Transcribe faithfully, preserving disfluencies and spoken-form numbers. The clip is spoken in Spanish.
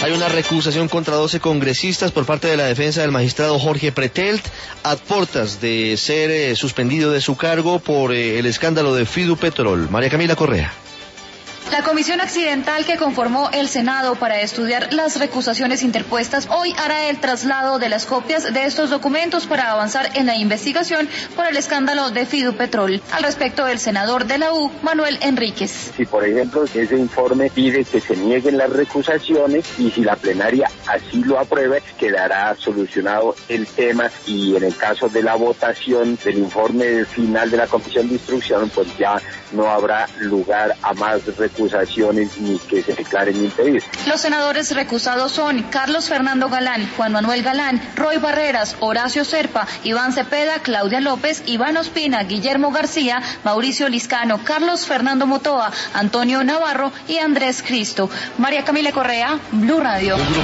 Hay una recusación contra doce congresistas por parte de la defensa del magistrado Jorge Pretelt, a portas de ser eh, suspendido de su cargo por eh, el escándalo de Fidupetrol. María Camila Correa. La comisión accidental que conformó el Senado para estudiar las recusaciones interpuestas hoy hará el traslado de las copias de estos documentos para avanzar en la investigación por el escándalo de Fidupetrol. Al respecto, el senador de la U, Manuel Enríquez. Si, por ejemplo, ese informe pide que se nieguen las recusaciones y si la plenaria así lo aprueba, quedará solucionado el tema y en el caso de la votación del informe final de la comisión de instrucción, pues ya no habrá lugar a más recusaciones. acusaciones ni que se declaren impedidos. Los senadores recusados son Carlos Fernando Galán, Juan Manuel Galán, Roy Barreras, Horacio Serpa, Iván Cepeda, Claudia López, Iván Ospina, Guillermo García, Mauricio Liscano, Carlos Fernando Motoa, Antonio Navarro y Andrés Cristo. María Camila Correa, Blue Radio.